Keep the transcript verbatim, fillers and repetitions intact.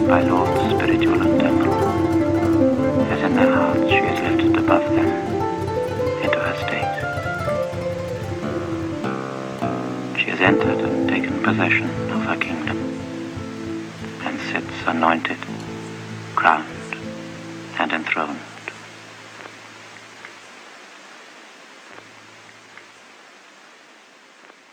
by laws spiritual and temporal, as in their hearts she is lifted above them into her state. She has entered and taken possession of her kingdom, and sits anointed, crowned, and enthroned.